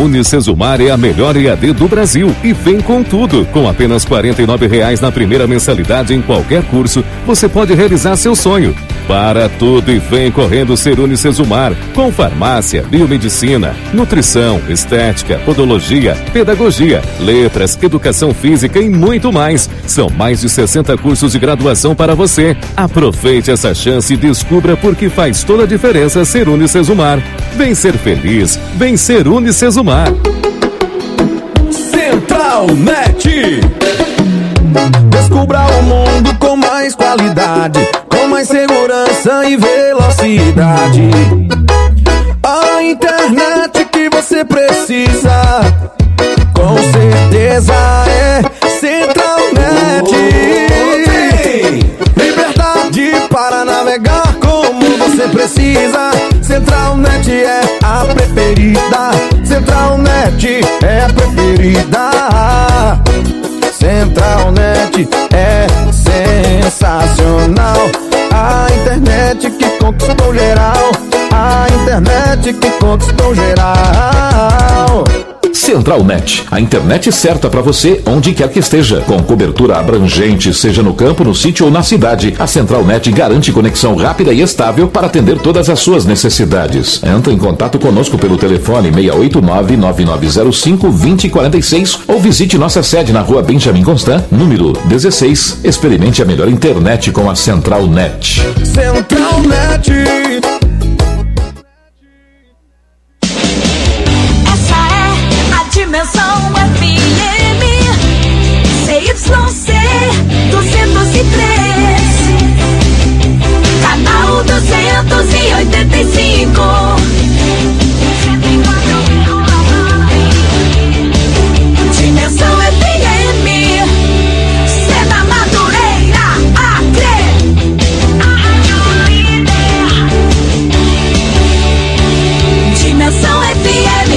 Unicesumar é a melhor EAD do Brasil e vem com tudo. Com apenas R$ 49,00 na primeira mensalidade em qualquer curso, você pode realizar seu sonho. Para tudo e vem correndo ser Unicesumar, com farmácia, biomedicina, nutrição, estética, podologia, pedagogia, letras, educação física e muito mais. São mais de 60 cursos de graduação para você. Aproveite essa chance e descubra por que faz toda a diferença ser Unicesumar. Vem ser feliz, vem ser Unicesumar. Central.net. Descubra o mundo com mais qualidade, com mais segurança e velocidade. A internet que você precisa, com certeza é Central.net. Liberdade para navegar como você precisa. Central.net é a preferida. Central.net é a preferida. Central.net é sensacional. A internet que conquistou geral. A internet que conquistou geral. Central.net, a internet certa para você onde quer que esteja, com cobertura abrangente, seja no campo, no sítio ou na cidade. A Central.net garante conexão rápida e estável para atender todas as suas necessidades. Entre em contato conosco pelo telefone 689-9905-2046 ou visite nossa sede na rua Benjamin Constant, número 16. Experimente a melhor internet com a Central.net. Central.net. Dimensão FM CYC 203, canal 285. Dimensão FM, Sena Madureira, Acre. Dimensão FM.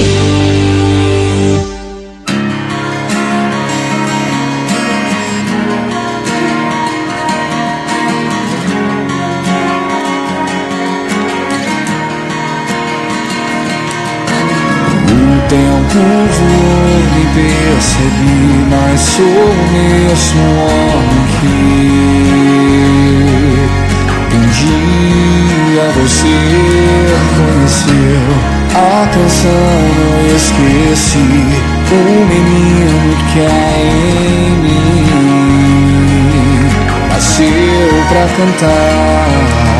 Tempo voou, nem percebi, mas sou o mesmo homem que um dia você conheceu. A canção não esqueci, o menino que há em mim nasceu pra cantar,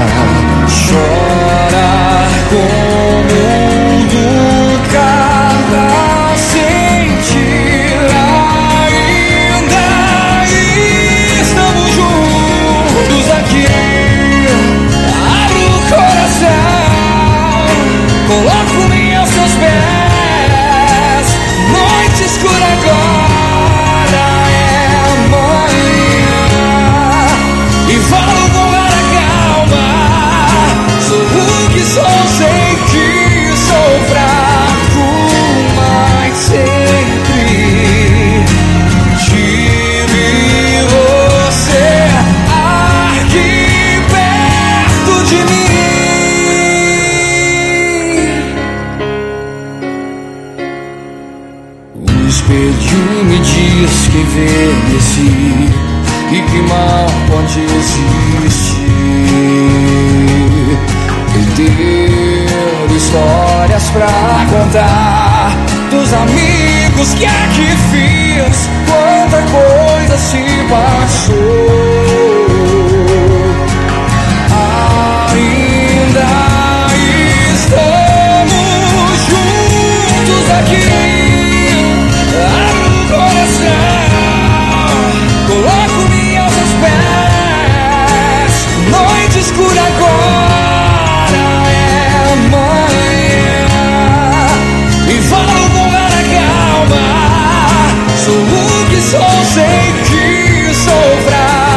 chorar como do cada sentir. Ainda estamos juntos aqui. Abro o coração, coloco-me aos seus pés. Noite escura agora é amanhã, e falo com a calma. Sou o que sou, sei que sou fraco, mas sempre tive você aqui perto de mim. O espelho me diz que envelheci e que mal pode existir. Ter histórias pra contar dos amigos que aqui fiz. Quanta coisa se passou. Ainda estamos juntos aqui. Abro o coração, coloco-me aos seus pés. Noite escura agora é amanhã, e falo com a calma. Sou o que sou, sei que sou fraco.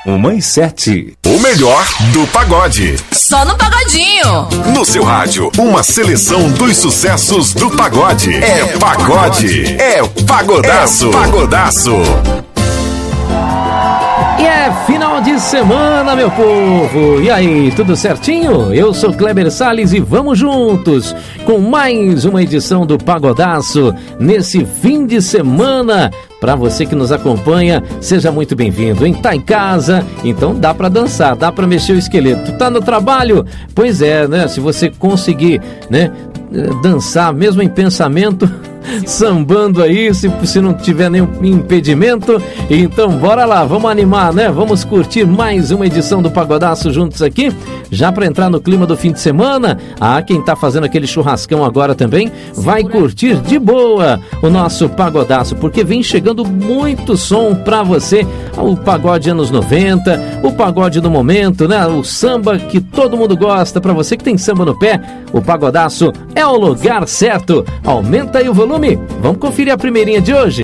1h07. O melhor do pagode. Só no Pagodinho. No seu rádio, uma seleção dos sucessos do pagode. É pagode. É pagodaço. É pagodaço. E é final de semana, meu povo! E aí, tudo certinho? Eu sou Kleber Salles e vamos juntos com mais uma edição do Pagodaço nesse fim de semana. Para você que nos acompanha, seja muito bem-vindo. Tá em casa, então dá para dançar, dá para mexer o esqueleto. Tá no trabalho? Pois é, né? Se você conseguir, né, dançar mesmo em pensamento, sambando aí, se não tiver nenhum impedimento, então bora lá, vamos animar, né? Vamos curtir mais uma edição do Pagodaço juntos aqui, já para entrar no clima do fim de semana. Quem tá fazendo aquele churrascão agora também vai curtir de boa o nosso Pagodaço, porque vem chegando muito som pra você. O pagode anos 90, o pagode do momento, né? O samba que todo mundo gosta. Pra você que tem samba no pé, o Pagodaço é o lugar certo. Aumenta aí o volume. Vamos conferir a primeirinha de hoje.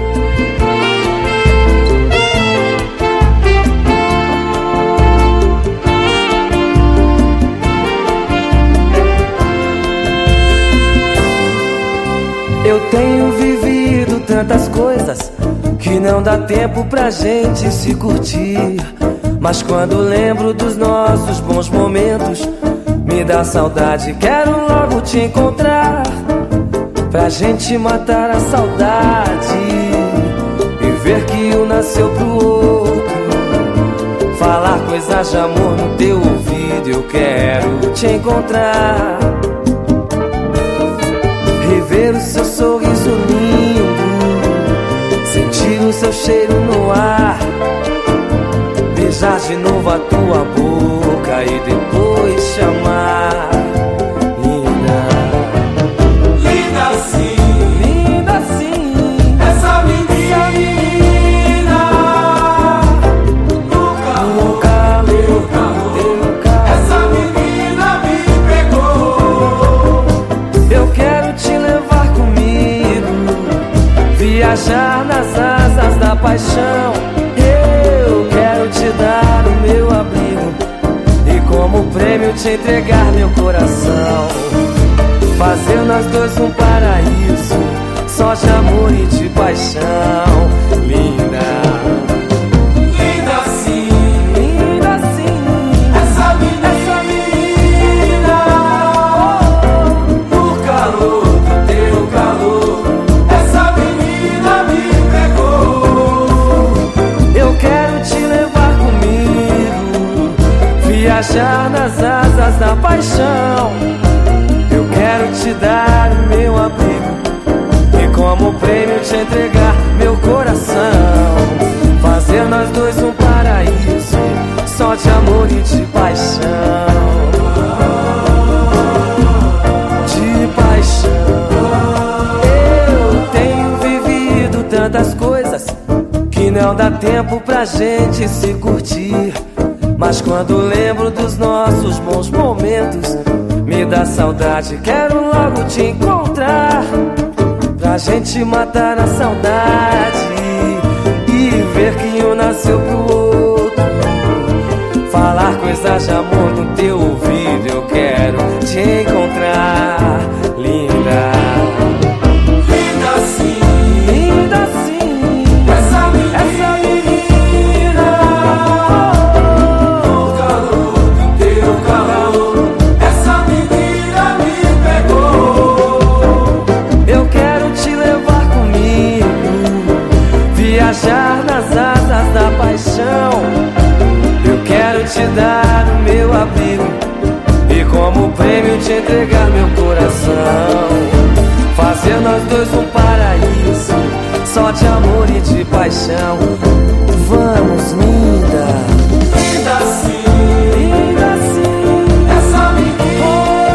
Eu tenho vivido tantas coisas que não dá tempo pra gente se curtir. Mas quando lembro dos nossos bons momentos, me dá saudade, quero logo te encontrar, pra gente matar a saudade e ver que um nasceu pro outro. Falar coisas de amor no teu ouvido, eu quero te encontrar, rever o seu sorriso lindo, sentir o seu cheiro no ar, beijar de novo a tua boca e depois chamar. Viajar nas asas da paixão, eu quero te dar o meu abrigo e como prêmio te entregar meu coração. Fazer nós dois um paraíso, só de amor e de paixão. Linda, linda assim, linda assim, essa menina no calor do teu calor. Viajar nas asas da paixão, eu quero te dar o meu abrigo e como prêmio te entregar meu coração. Fazer nós dois um paraíso, só de amor e de paixão. De paixão. Eu tenho vivido tantas coisas que não dá tempo pra gente se curtir. Mas quando lembro dos nossos bons momentos, me dá saudade, quero logo te encontrar, pra gente matar a saudade e ver que um nasceu pro outro. Falar coisas de amor no teu ouvido, eu quero te encontrar, linda. Linda assim, linda assim, essa menina. Viajar nas asas da paixão, eu quero te dar o meu abrigo e como prêmio te entregar meu coração. Fazer nós dois um paraíso, só de amor e de paixão. Vamos, linda, linda assim, linda assim, essa menina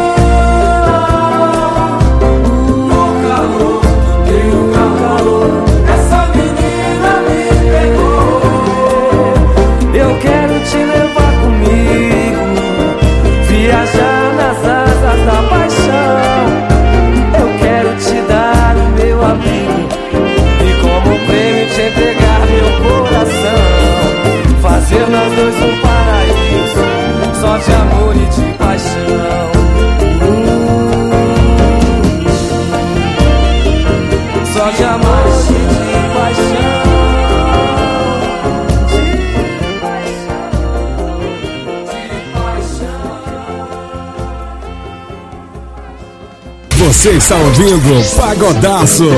no calor do teu calor. Viajar nas asas da paixão, eu quero te dar o meu abrigo e como prêmio te entregar meu só de amor e de paixão. Você está ouvindo Pagodaço.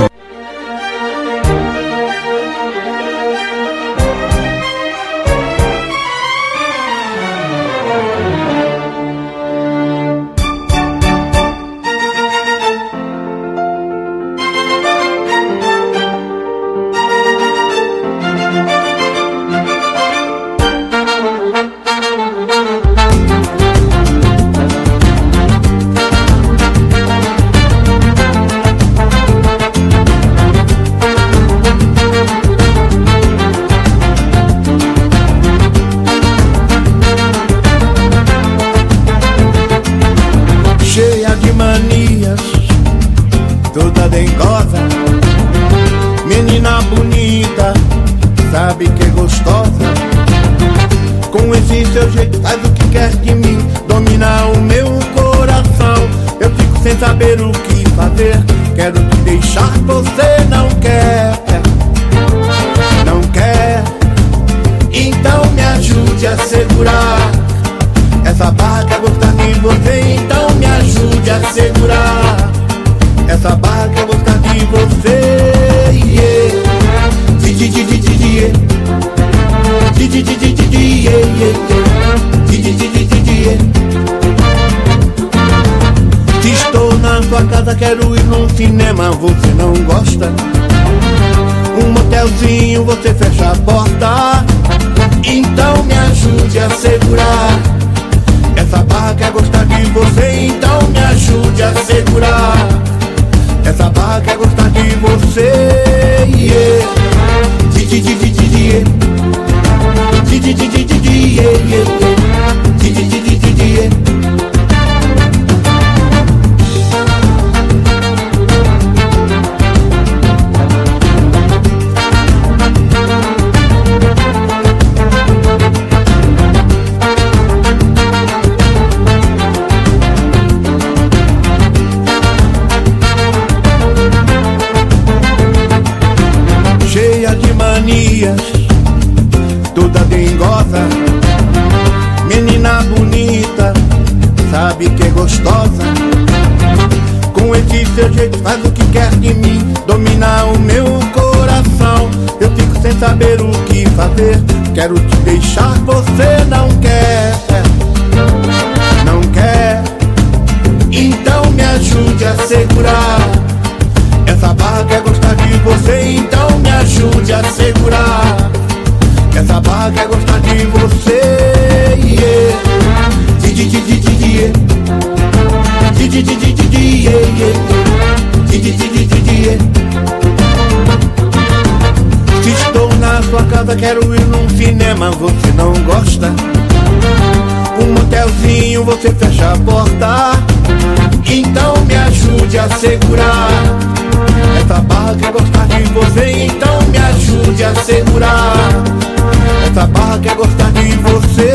Saber o que fazer, quero te deixar, você não quer, não quer. Então me ajude a segurar essa barra, quer gostar de você. Então me ajude a segurar essa barra, quer gostar de você. Estou na sua casa, quero ir num cinema, você não gosta? Um motelzinho, você fecha a porta. Então me ajude a segurar essa barra, quer gostar de você. Então me ajude a segurar essa barra, quer gostar de você. Toda dengosa, menina bonita, sabe que é gostosa. Com esse seu jeito faz o que quer de mim, domina o meu coração. Eu fico sem saber o que fazer, quero te deixar, você não quer, não quer. Então me ajude a segurar essa barra, quer gostar de você. Então me ajude a segurar essa barra, quer gostar de você. Se estou na sua casa, quero ir num cinema, você não gosta? Um motelzinho, você fecha a porta. Então me ajude a segurar essa barra, quer gostar de você. Então me ajude a segurar essa barra, quer gostar de você.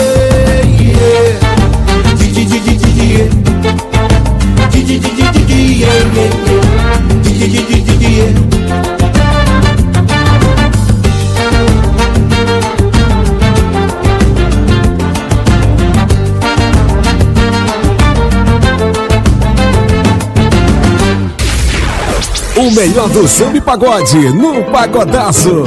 O melhor do samba e pagode no Pagodaço.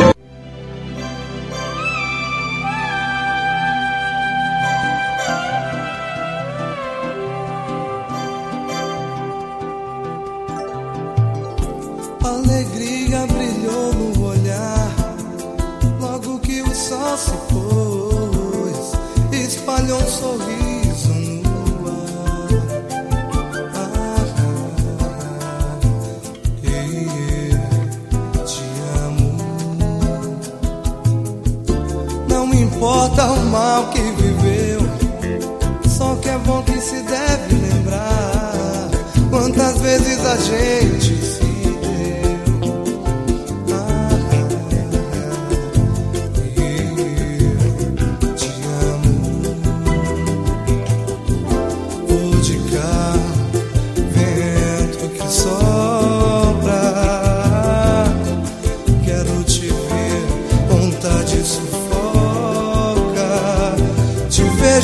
Alegria brilhou no olhar, logo que o sol se pôs, espalhou um sorriso no ar. Te amo. Não importa o mal que viveu, só que é bom que se deve lembrar quantas vezes a gente se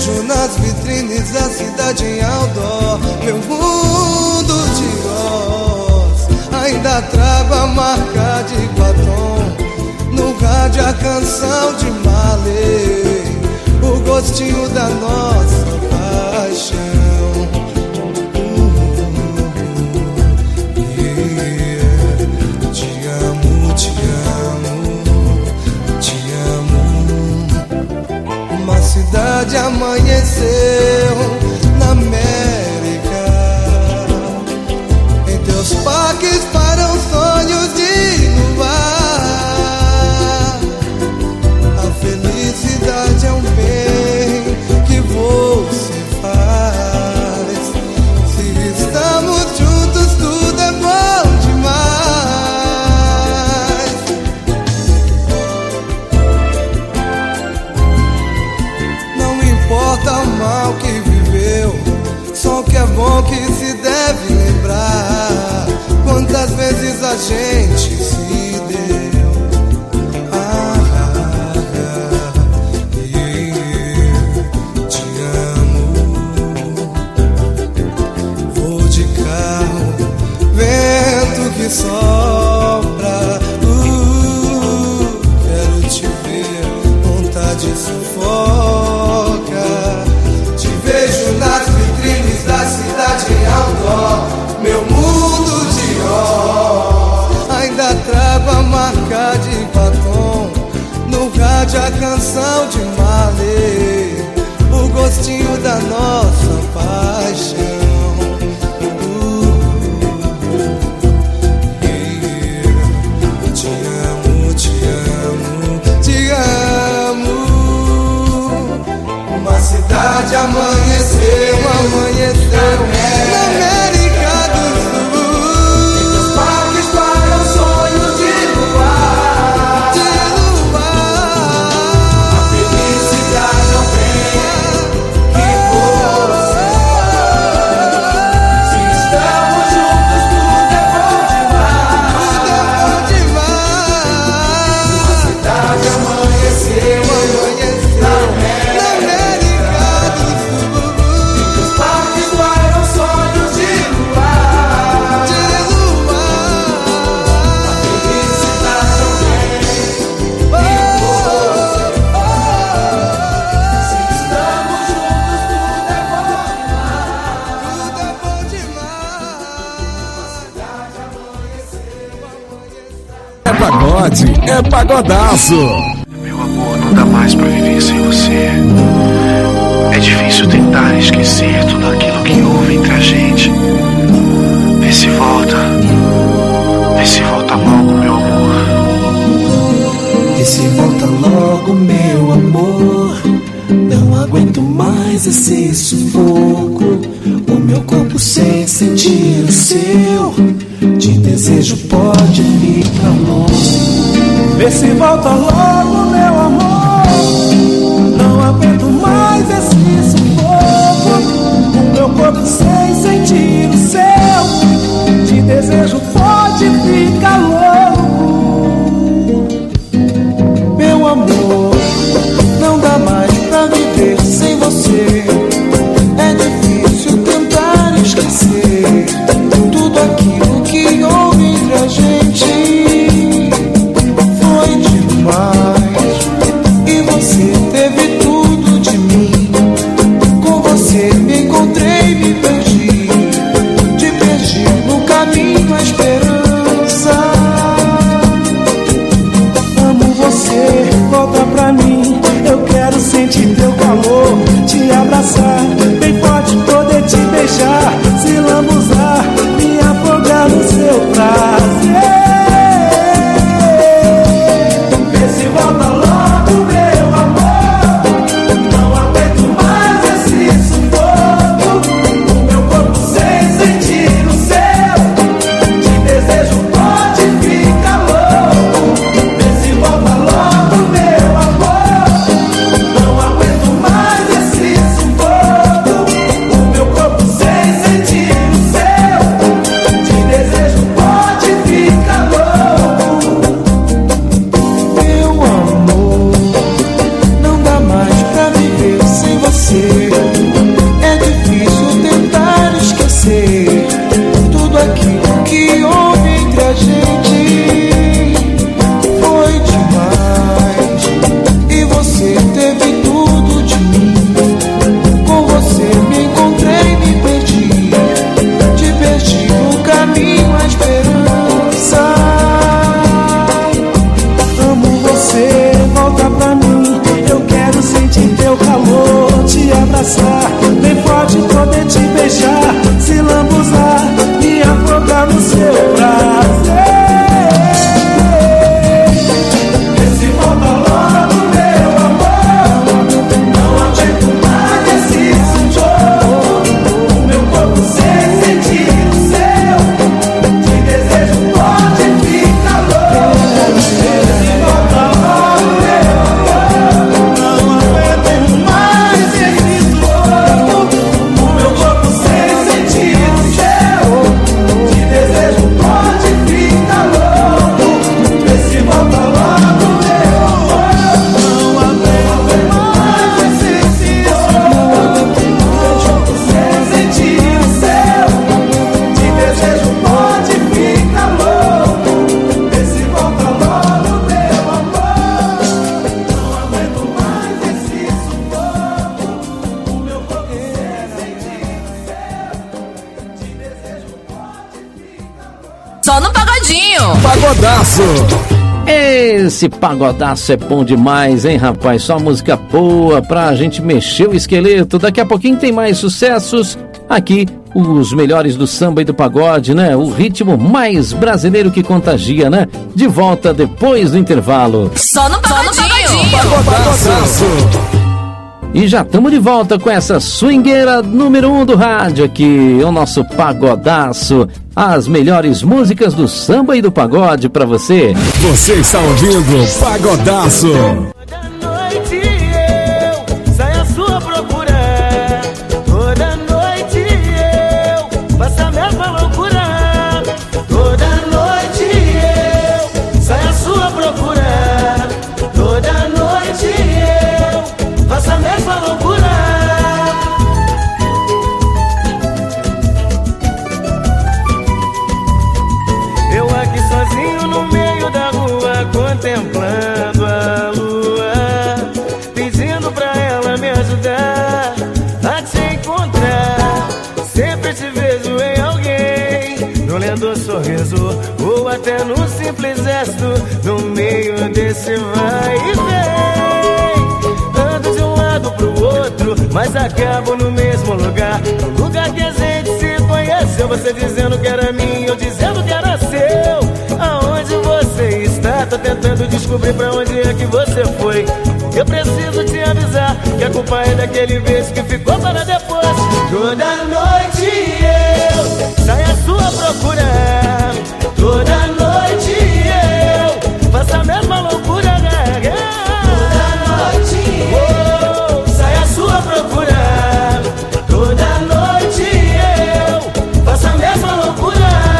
vejo nas vitrines da cidade em outdoor. Meu mundo de rosa, ainda trago a marca de batom. No rádio a canção de Marley, o gostinho da nossa paixão. Te amo, te amo, te amo. Uma cidade amanheceu na América. Em teus parques param sonhos de luar. A felicidade é um bem que você faz. Se estamos juntos, tudo é bom demais. Não importa o mal que viveu, só o que é bom que se deve lembrar. Quantas vezes a gente se deu. Te amo. Vou de carro, vento que sopra. Quero te ver, vontade sufoca. Te vejo nas vitrines da cidade em outdoor. Meu mundo de ó, ainda trago a marca de batom. No rádio a canção de Marley, o gostinho da nossa paixão. Te amo, te amo, te amo. Uma cidade amanheceu, amanheceu na América do Sul. Em teus parques param sonhos de luar, de luar. A felicidade é um bem que você faz. Se estamos juntos, tudo é bom demais. Tudo é bom demais. Uma cidade amanheceu, amanheceu na América do Sul. Em teus parques param sonhos de luar, de luar. A felicidade é um bem que você faz. Se estamos juntos, tudo é bom demais. Tudo é bom demais. Uma cidade amanheceu, amanheceu. É pagode, é pagodaço. Meu amor, não dá mais pra viver sem você. É difícil tentar esquecer tudo aquilo que houve entre a gente. Vê se volta logo, meu amor. Vê se volta logo, meu amor. Não aguento mais esse sufoco. O meu corpo sem sentir o seu. De desejo pode ficar longe. Vê se volta logo, meu amor. Não aguento mais esse sufoco. O meu corpo sem sentir o seu. De desejo pode ficar louco. Meu amor, não dá mais pra viver sem você. É difícil tentar esquecer tudo aquilo que houve entre a gente. Foi demais. Pagodinho. Pagodaço. Esse pagodaço é bom demais, hein, rapaz? Só música boa pra gente mexer o esqueleto. Daqui a pouquinho tem mais sucessos aqui, os melhores do samba e do pagode, né? O ritmo mais brasileiro que contagia, né? De volta depois do intervalo. Só no Pagodinho. Pagodaço. E já estamos de volta com essa swingueira número 1 do rádio aqui, o nosso pagodaço. As melhores músicas do samba e do pagode pra você. Você está ouvindo Pagodaço. Toda noite eu saio à sua procura. Toda noite eu faço a mesma loucura. Toda noite eu saio à sua procura. Toda noite eu faço a mesma loucura. Eu aqui sozinho no meio da rua, contemplando a lua, pedindo pra ela me ajudar a te encontrar. Sempre te vejo em alguém, no lindo sorriso, ou até num simples gesto, no meio desse vai e vem. Ando de um lado pro outro, mas acabo no mesmo lugar, no lugar que a gente se conheceu. Você dizendo que era minha, eu dizendo que era seu. Aonde você está? Tô tentando descobrir pra onde é que você foi. Eu preciso te avisar que a culpa é daquele beijo que ficou para depois. Toda noite eu saio à sua procura. Toda noite eu faço a mesma loucura. Toda noite eu saio à sua procura. Toda noite eu faço a mesma loucura.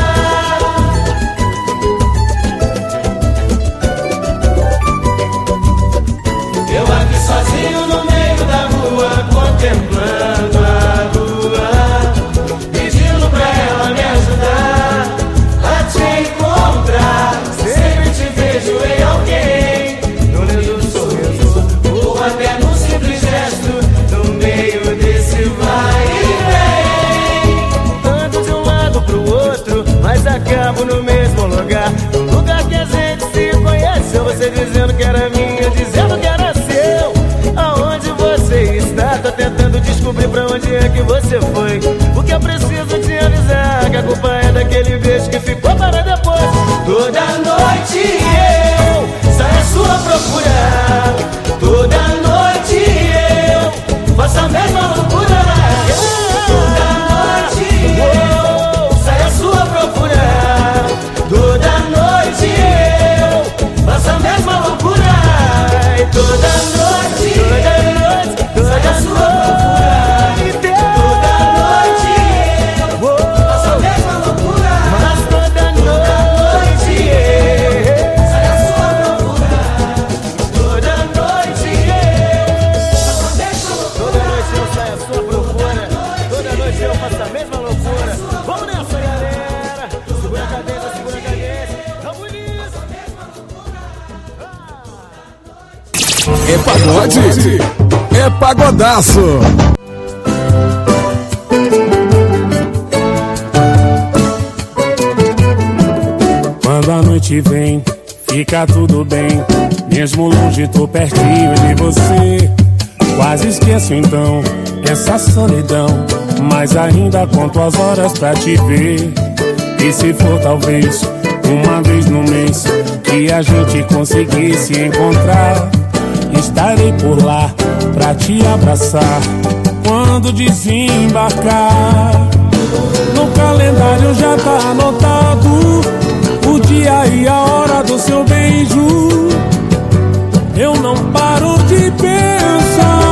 Eu aqui sozinho no meio da rua, contemplando a lua, pedindo pra ela me ajudar a te encontrar. Sempre te vejo em alguém, no lindo sorriso, ou até num simples gesto, no meio desse vai e vem. Ando de um lado pro outro, mas acabo no mesmo lugar, no lugar que a gente se conheceu. Você dizendo que era minha, dizendo que era seu. Aonde você está? Tô tentando descobrir pra onde é que você foi. Porque eu preciso te avisar que a culpa é daquele beijo que ficou para depois. Toda noite eu saio à sua procura. Toda noite eu faço a mesma loucura. Toda noite eu saio à sua procura. Toda noite eu faço a mesma loucura. E toda noite saio à sua procura. E toda noite eu faço a mesma loucura. Mas toda noite eu saio à sua procura. Toda noite eu faço a mesma loucura. Toda noite eu saio à sua procura. Toda noite eu faço a mesma loucura. Vamos nessa, galera. Segura a cabeça, segura a cabeça. Tá bonito. É pagode. É pagodaço. Quando a noite vem, fica tudo bem. Mesmo longe, tô pertinho de você. Quase esqueço então essa solidão, mas ainda conto as horas pra te ver. E se for talvez uma vez no mês que a gente conseguisse encontrar, estarei por lá pra te abraçar quando desembarcar. No calendário já tá anotado o dia e a hora do seu beijo. Eu não paro de pensar.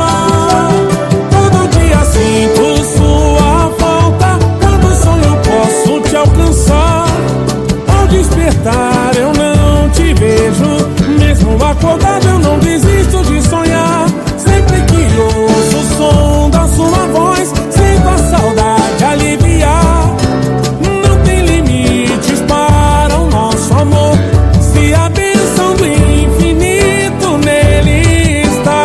Todo dia sinto sua falta. Cada sonho eu posso te alcançar. Ao despertar eu não te vejo. Mesmo acordado eu não desisto de sonhar. Sempre que ouço o som da sua voz, sinto a saudade aliviar. Não tem limites para o nosso amor, se a bênção do infinito nele está.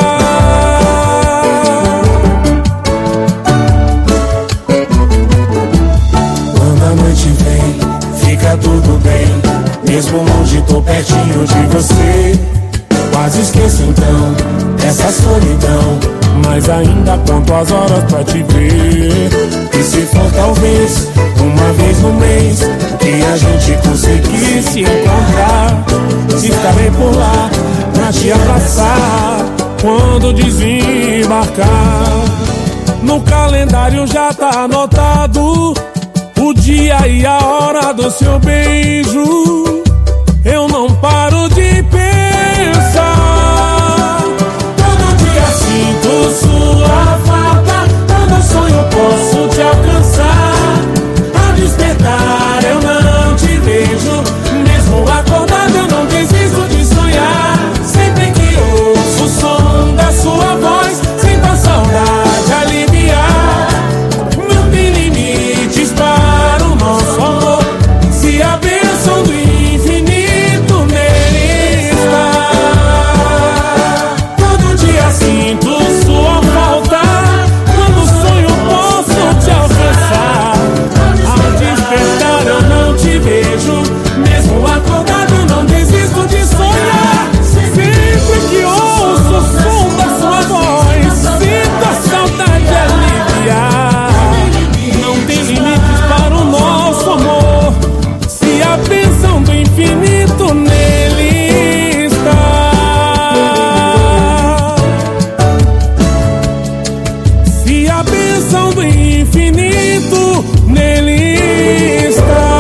Quando a noite vem, fica tudo tudo bem. Mesmo longe tô pertinho de você. Quase esqueço então essa solidão, mas ainda conto as horas pra te ver. E se for talvez uma vez no mês que a gente conseguisse encontrar, estarei por lá pra te abraçar quando desembarcar. No calendário já tá anotado o dia e a hora do seu beijo. Eu não paro de pensar. Todo dia sinto sua falta. Todo sonho posso te alcançar. Ao despertar eu não te vejo. Mesmo acordado eu não desisto de sonhar. Sempre que ouço o som da sua voz, sinto a saudade aliviar. Não tem limites para o nosso amor, se a bênção do infinito nele está. Todo dia sinto sua falta. Quando sonho posso te alcançar. Ao despertar eu não te vejo. Mesmo acordado eu não desisto de sonhar. Sempre que ouço o som da sua voz, sinto a saudade aliviar. Não tem limites para o nosso amor, se a bênção do infinito nele está. Se a bênção do infinito nele está.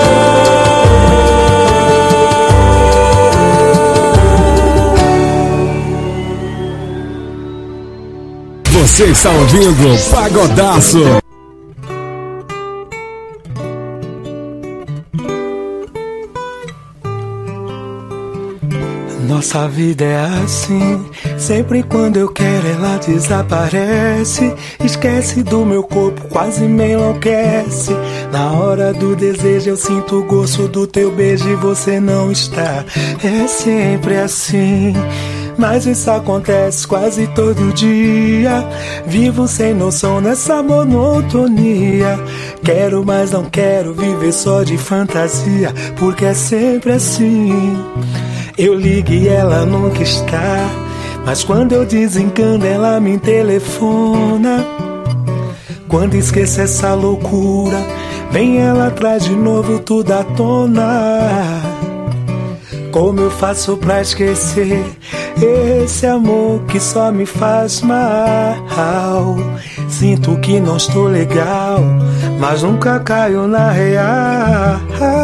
Você está ouvindo Pagodaço. Nossa vida é assim, sempre quando eu quero ela desaparece. Esquece do meu corpo, quase me enlouquece. Na hora do desejo eu sinto o gosto do teu beijo e você não está. É sempre assim, mas isso acontece quase todo dia. Vivo sem noção nessa monotonia. Quero, mas não quero viver só de fantasia, porque é sempre assim. Eu ligo e ela nunca está, mas quando eu desencano ela me telefona. Quando esqueço essa loucura, vem ela traz de novo tudo à tona. Como eu faço pra esquecer esse amor que só me faz mal? Sinto que não estou legal, mas nunca caio na real.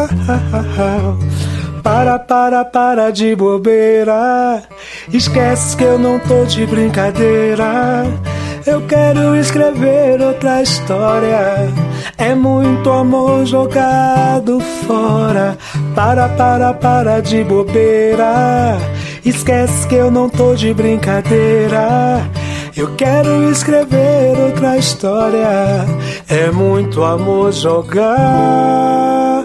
Para de bobeira. Esquece que eu não tô de brincadeira. Eu quero escrever outra história. É muito amor jogado fora. Para de bobeira. Esquece que eu não tô de brincadeira. Eu quero escrever outra história. É muito amor jogado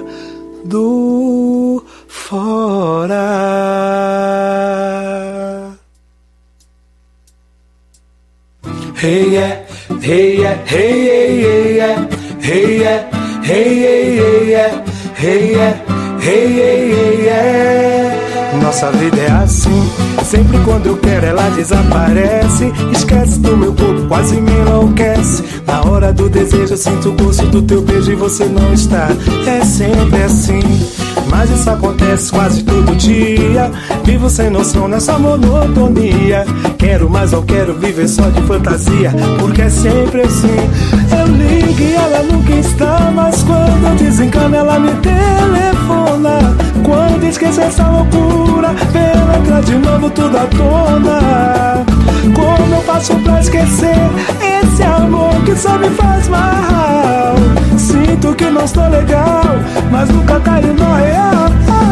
fora. Hey yeah, hey yeah, hey yeah, hey yeah, hey yeah, hey yeah, hey yeah. Nossa vida é assim, sempre quando eu quero ela desaparece. Esquece do meu corpo, quase me enlouquece. Na hora do desejo eu sinto o gosto do teu beijo e você não está. É sempre assim, mas isso acontece quase todo dia. Vivo sem noção nessa monotonia. Quero, mas não quero viver só de fantasia, porque é sempre assim. Eu ligo e ela nunca está, mas quando eu desencano ela me telefona. Quando esqueço essa loucura, vem ela traz de novo tudo à tona. Como eu faço pra esquecer esse amor que só me faz mal? Sinto que não estou legal, mas nunca caio no real.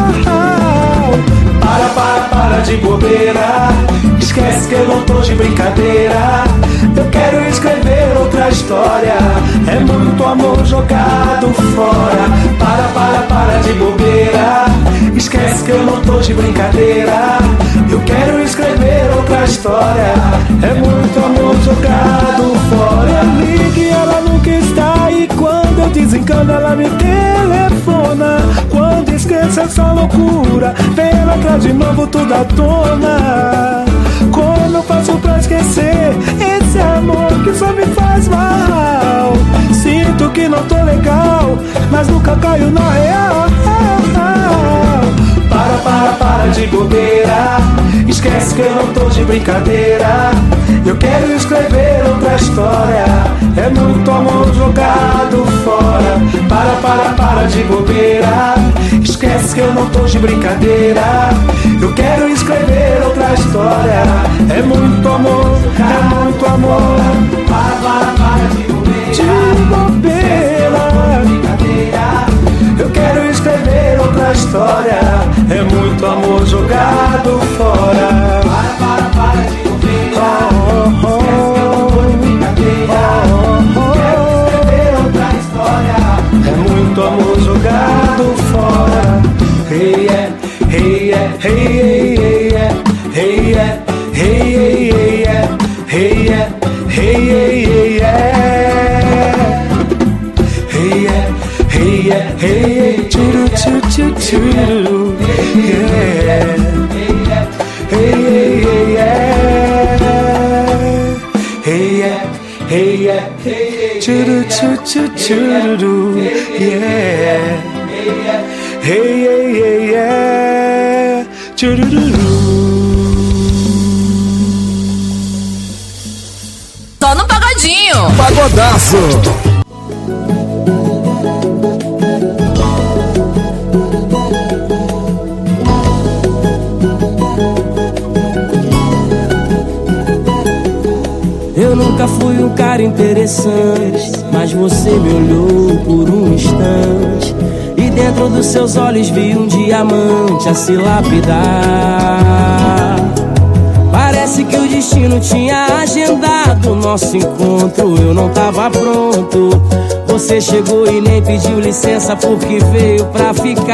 Para de bobeira. Esquece que eu não tô de brincadeira. Eu quero escrever outra história. É muito amor jogado fora. Para de bobeira. Esquece que eu não tô de brincadeira. Eu quero escrever outra história. É muito amor jogado fora. Eu ligo e ela nunca está. E quando eu desencana, ela me telefona. Quando esqueço essa loucura, vem ela traz de novo tudo à tona. Como eu faço pra esquecer esse amor que só me faz mal? Sinto que não tô legal, mas nunca caio na real. Para de bobeira, esquece que eu não tô de brincadeira. Eu quero escrever outra história, é muito amor jogado fora. Para de bobeira, esquece que eu não tô de brincadeira. Eu quero escrever outra história, é muito amor, é muito amor. Para de bobeira, eu quero escrever outra história, é muito amor jogado fora. Para de bobeira, esquece que eu não tô de brincadeira. Quero escrever outra história, é muito amor jogado fora. Hey yeah, hey yeah, hey yeah, hey yeah, hey yeah, hey yeah, hey yeah, hey yeah, hey yeah, hey yeah, churu churu churu, yeah, hey yeah, hey yeah, hey yeah, churu churu churu, yeah, hey yeah, chururu. Só no pagodinho. Pagodaço. Eu nunca fui um cara interessante, mas você me olhou por um instante e dentro dos seus olhos vi um diamante a se lapidar. Parece que o destino tinha agendado o nosso encontro. Eu não tava pronto. Você chegou e nem pediu licença porque veio pra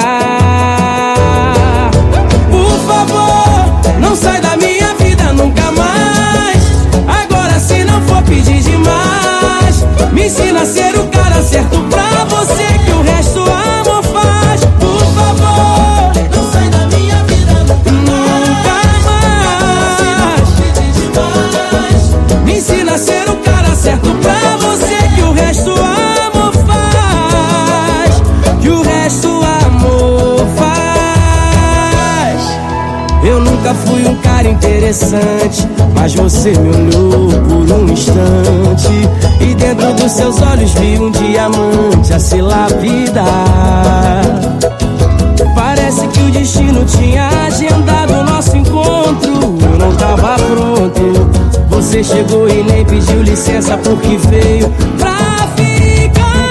ficar. Por favor, não sai da minha vida nunca mais. Agora se não for pedir demais, me ensina a ser o cara certo pra você, que o resto o amor faz. Por favor, não sai da minha vida nunca mais. Me ensina a ser o cara certo pra você, que o resto o amor faz. Que o resto o amor faz. Eu nunca fui um cara interessante, mas você me olhou por um instante e dentro dos seus olhos vi um diamante a se lapidar. Parece que o destino tinha agendado o nosso encontro. Eu não tava pronto. Você chegou e nem pediu licença porque veio pra ficar.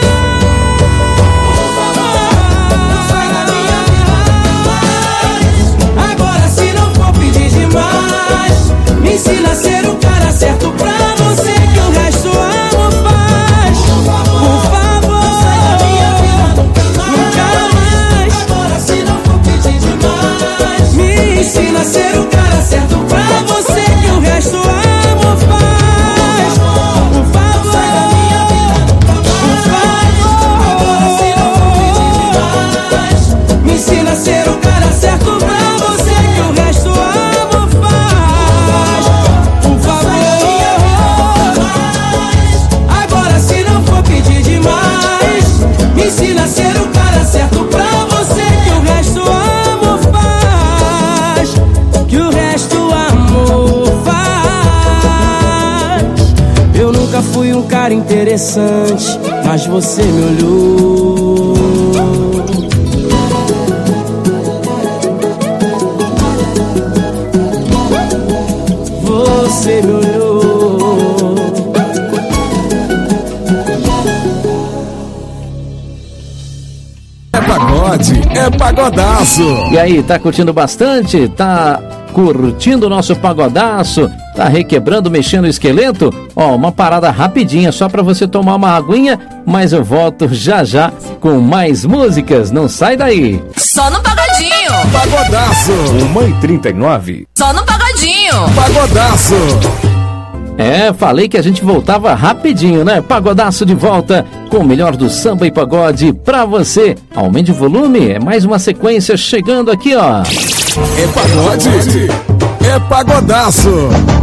Agora se não for pedir demais, me ensina a ser o cara certo pra você, que o resto o amor faz. Por favor, não sai da minha vida nunca mais. Agora se não for pedir demais, me ensina a ser o cara certo pra você, que o resto o amor faz. Por favor, sai da minha vida nunca mais. Agora se não for pedir demais, me ensina a ser o cara certo pra você, que o resto o amor faz. Por favor, agora se não for pedir demais, me ensina a ser o cara certo pra você, que o resto o amor faz. Que o resto o amor faz. Eu nunca fui um cara interessante, mas você me olhou. Você me olhou. É pagode, é pagodaço. E aí, tá curtindo bastante? Tá curtindo o nosso pagodaço? Tá requebrando, mexendo o esqueleto? Ó, uma parada rapidinha só pra você tomar uma aguinha, mas eu volto já já com mais músicas. Não sai daí. Só no pagodinho. Pagodaço. 1h39. Só no pagodinho. Pagodaço. Falei que a gente voltava rapidinho, né? Pagodaço de volta com o melhor do samba e pagode pra você. Aumente o volume, é mais uma sequência chegando aqui, ó. É pagode, é pagodaço.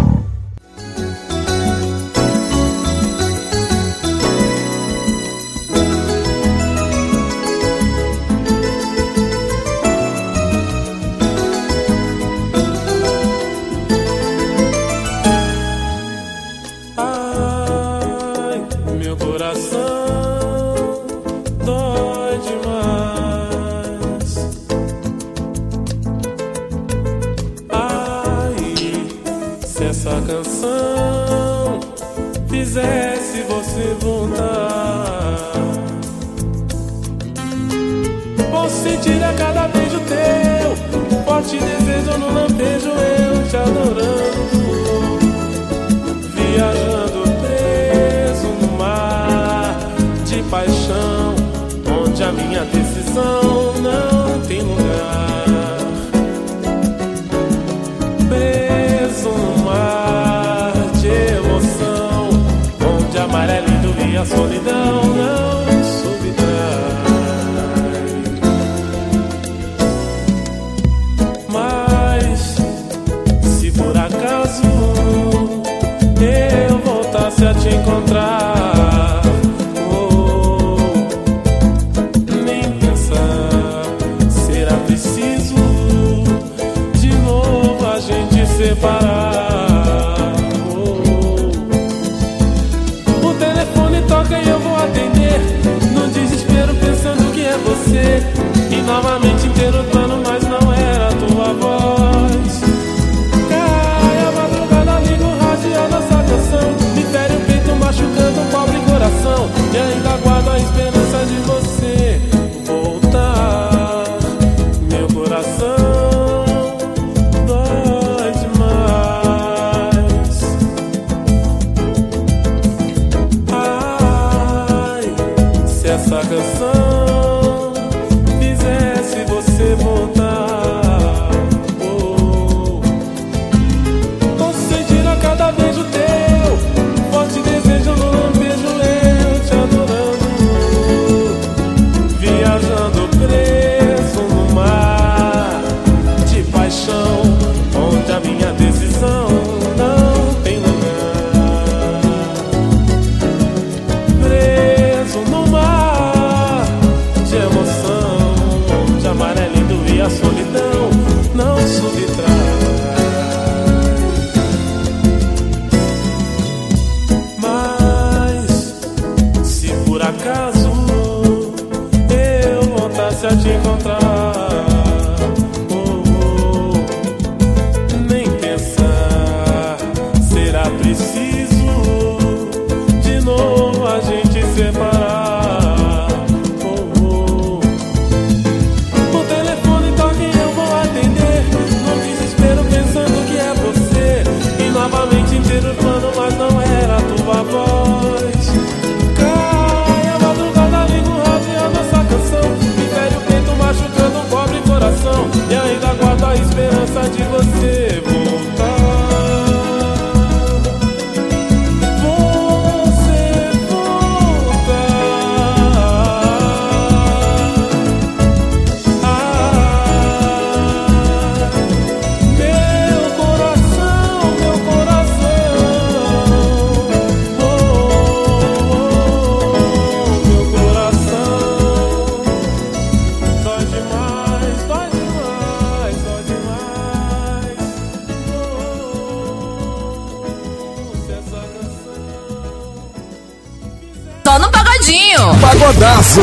Só no pagodinho. Pagodaço.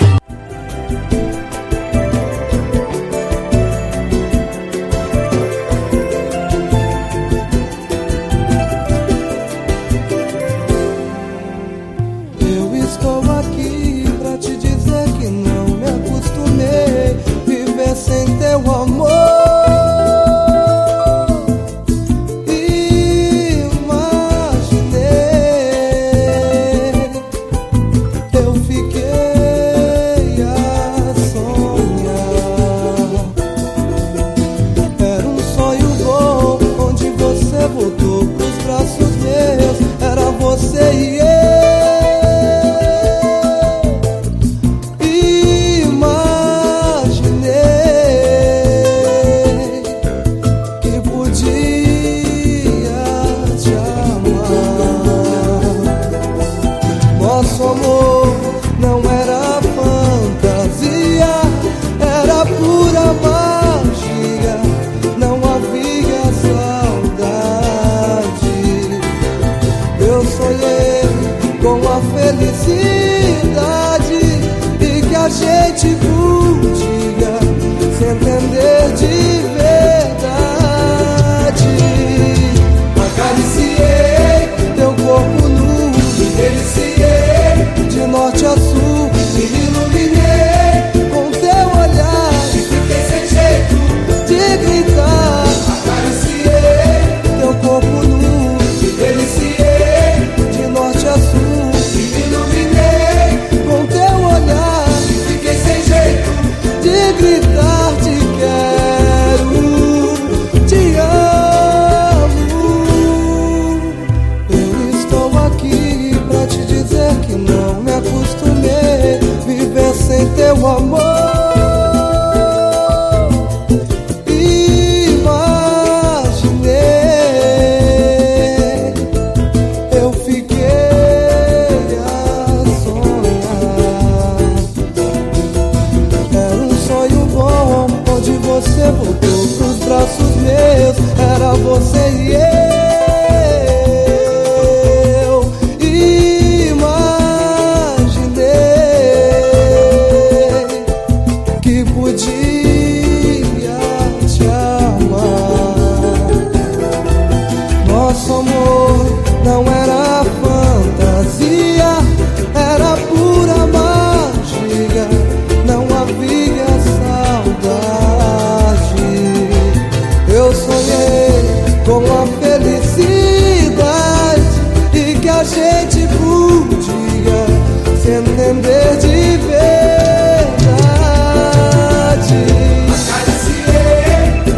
Eu estou aqui pra te dizer que não me acostumei viver sem teu amor. Imaginei, eu fiquei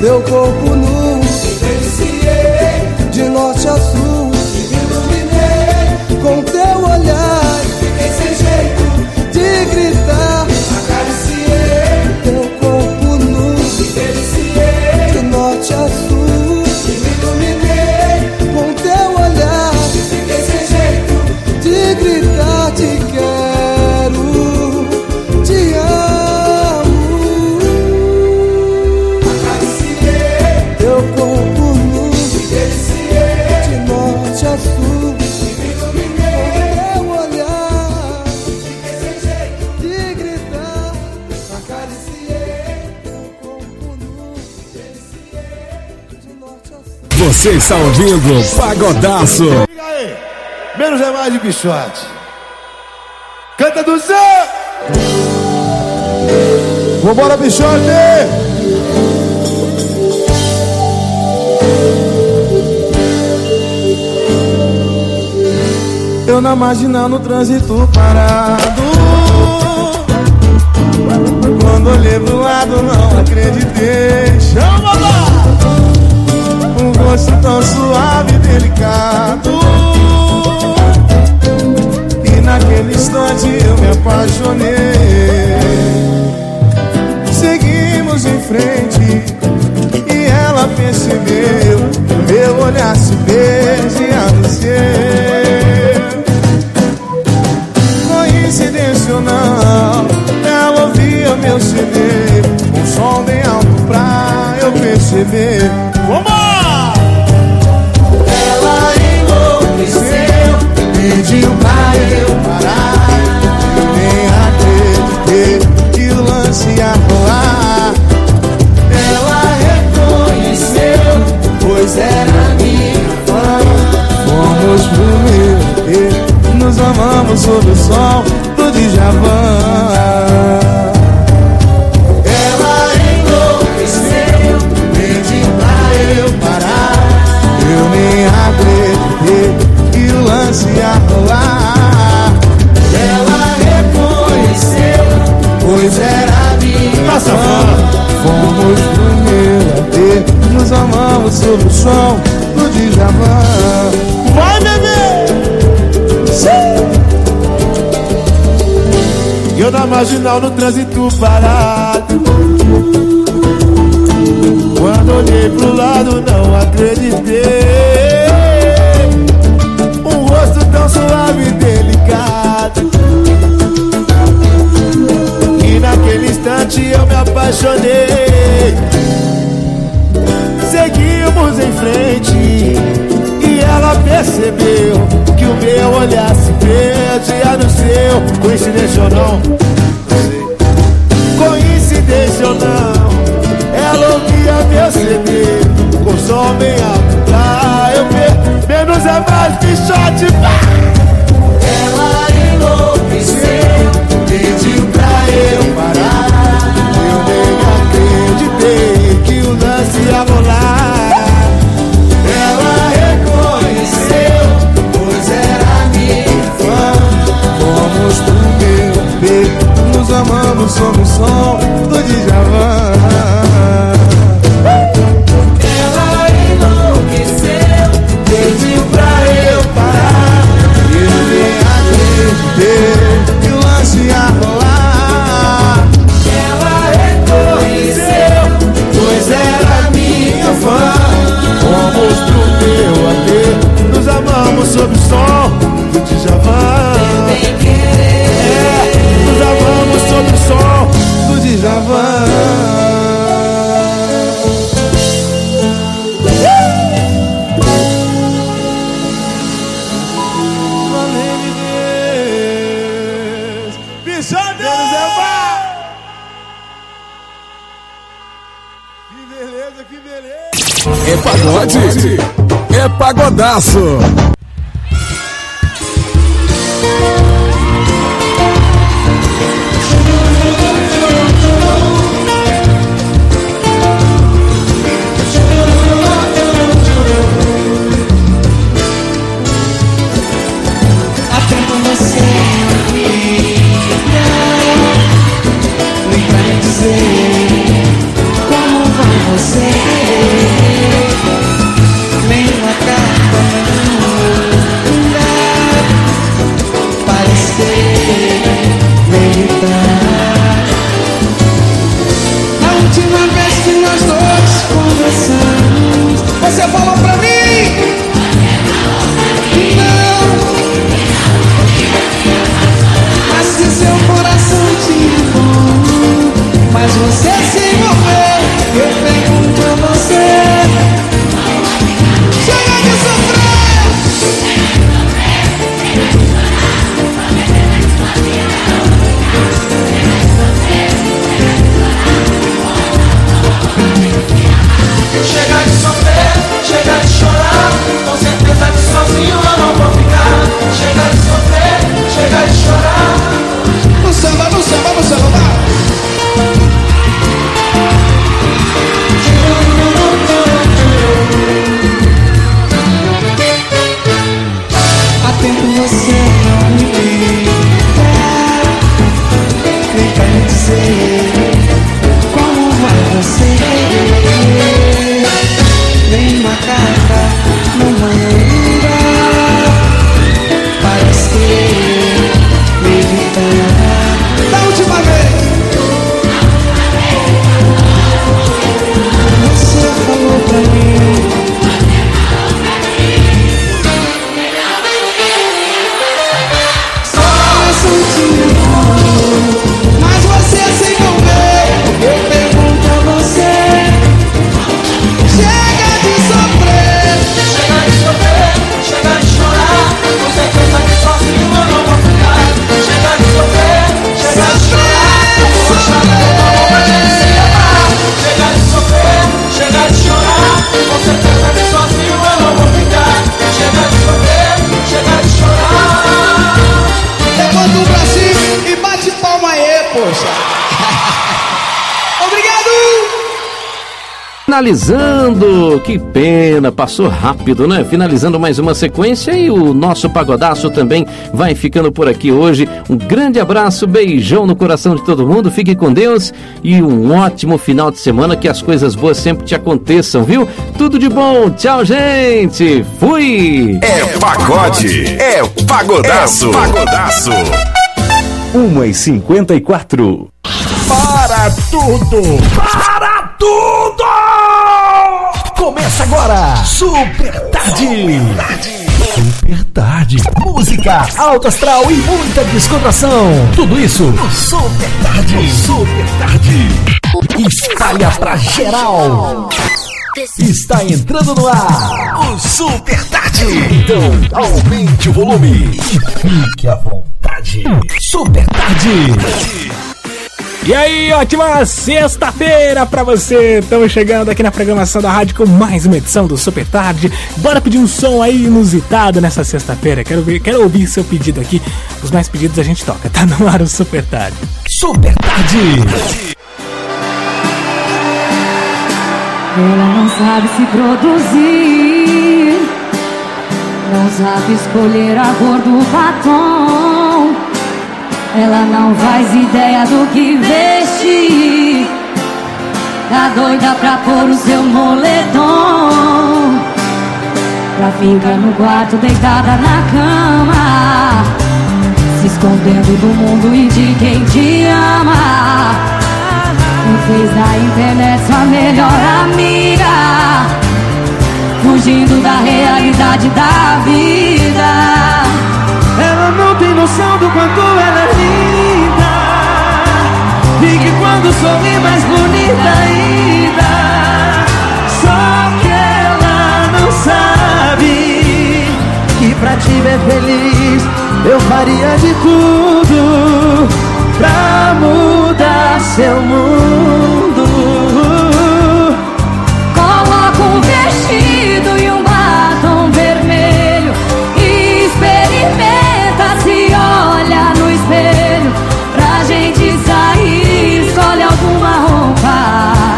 teu corpo nu, me deliciei, de norte a sul, e me iluminei, com teu olhar, fiquei sem jeito de gritar, acariciei, teu corpo nu, me deliciei, de norte a sul, e me iluminei, com teu olhar, fiquei sem jeito de gritar, te quero, te amo, acariciei, teu corpo nu, me deliciei, de norte a sul, e me iluminei, com teu olhar, fiquei sem jeito de gritar, acariciei, teu corpo nu, me deliciei, de norte a sul. Você está ouvindo Pagodaço. Liga aí, menos é mais de Bichote. Canta do Zé! Vambora, Bichote! Eu na marginal no trânsito parado, quando olhei pro lado não acreditei. Chama lá! Um rosto tão suave e delicado, e naquele instante eu me apaixonei. Seguimos em frente e ela percebeu, meu olhar se perdia no seu. Coincidência ou não, ela ouvia meu CD, um som bem alto pra eu perceber. Vambora! Ela enlouqueceu, pediu pra eu parar, nem acreditei que o lance ia rolar. Ela reconheceu, pois era minha fã. Fomos pro meu, nos amamos sob o sol do Djavan. Ela enlouqueceu, pediu pra eu parar, eu nem acreditei que o lance ia rolar. Ela reconheceu, pois era minha fã. Fomos pro meu AT, nos amamos sob o som do Djavan. Vai, bebê! Sim! Eu na marginal no trânsito parado, quando olhei pro lado não acreditei. Um rosto tão suave e delicado, e naquele instante eu me apaixonei. Seguimos em frente e ela percebeu que o meu olhar se perdia no seu. Coincidência ou não? Coincidência ou não? Ela ouvia meu CD com som bem alto pra eu ver. Menos é mais, Bichote. Ela enlouqueceu, pediu pra eu parar, eu nem acreditei que o lance ia rolar. Ela reconheceu, pois era minha fã. Fomos pro meu peito, nos amamos sob o som do Djavan. Ela enlouqueceu, pediu pra eu parar, eu nem acreditei que o lance ia rolar. Ela reconheceu, pois era minha fã. Fomos pro meu AT, nos amamos sob o som do Djavan. Nos amamos sob o som do Djavan. É pagode, é pagodaço. Como vai você. Nenhuma carta, nenhum lugar para escrever, meditar. A última vez que nós dois conversamos, você falou pra mim. Se seu coração tinha bom, mas você se envolveu. Eu pergunto a você. Chega de sofrer. Chega de sofrer, chega de chorar. Com certeza que sozinho eu não vou ficar. Chega de sofrer, chega de chorar. No samba, no samba, no samba, vai. Há tempo você não me liga. Vem cá me dizer como vai você. Vem uma carta, não manda para escrever, meditar. Da última vez você falou pra mim. Coração tinha bom, mas você se envolveu. Eu pergunto a você. Chega de sofrer. Chega de sofrer, chega de chorar. Com certeza que sozinho eu não vou ficar. Chega de sofrer, chega de chorar. Vou chamar pra gente se amar. Chega de sofrer, chega de chorar. Com certeza que sozinho eu não vou ficar. Chega de sofrer, chega de chorar. Levanta o bracinho e bate palma aí, poxa. Obrigado! Finalizando, que pena, passou rápido, né? Finalizando mais uma sequência e o nosso pagodaço também vai ficando por aqui hoje. Um grande abraço, beijão no coração de todo mundo, fique com Deus e um ótimo final de semana, que as coisas boas sempre te aconteçam, viu? Tudo de bom, tchau, gente, fui! É pagode, é pagodaço, é pagodaço. 1h54. Para tudo! Para tudo! Começa agora! Super Tarde! Super Tarde! Música, alto astral e muita descontração! Tudo isso no Super Tarde! Super Tarde! Espalha pra geral! Está entrando no ar o Super Tarde! Então aumente o volume e fique à vontade! Super Tarde! E aí, ótima sexta-feira pra você! Estamos chegando aqui na programação da rádio com mais uma edição do Super Tarde. Bora pedir um som aí inusitado nessa sexta-feira. Quero ouvir seu pedido aqui. Os mais pedidos a gente toca. Tá no ar o Super Tarde. Super Tarde! Ela não sabe se produzir, não sabe escolher a cor do batom. Ela não faz ideia do que vestir, tá doida pra pôr o seu moletom, pra ficar no quarto deitada na cama, se escondendo do mundo e de quem te ama. Me fez da internet sua melhor amiga, fugindo da realidade da vida. Ela não tem noção do quanto ela é linda, e que quando sorri mais bonita ainda. Só que ela não sabe que pra te ver feliz eu faria de tudo pra mudar seu mundo. Coloca um vestido e um batom vermelho e experimenta, se olha no espelho. Pra gente sair, escolhe alguma roupa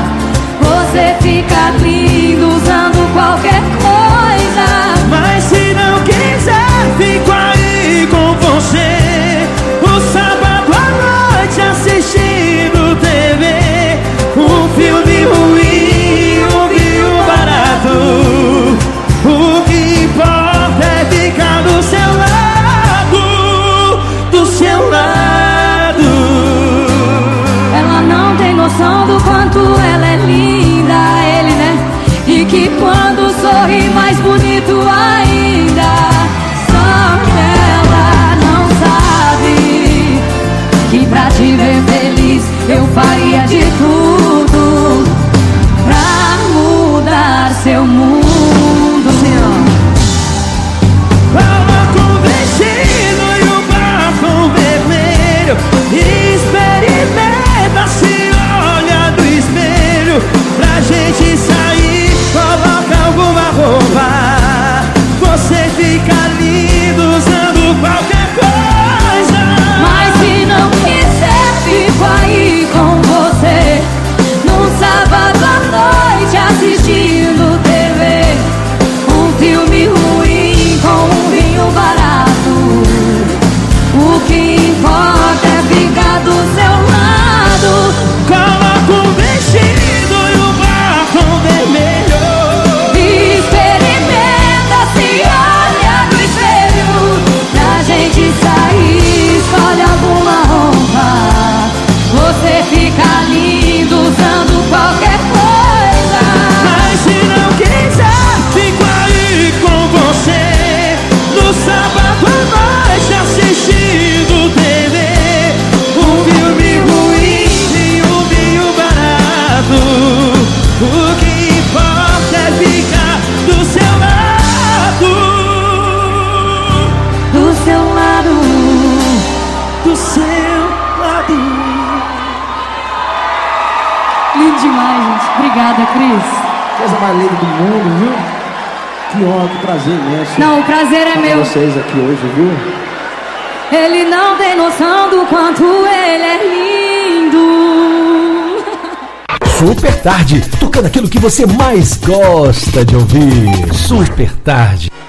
Obrigada, Cris. Coisa mais linda do mundo, viu? Que honra, que prazer imenso. Não, o prazer é meu. Vocês aqui hoje, viu? Ele não tem noção do quanto ele é lindo. Super Tarde, tocando aquilo que você mais gosta de ouvir. Super Tarde.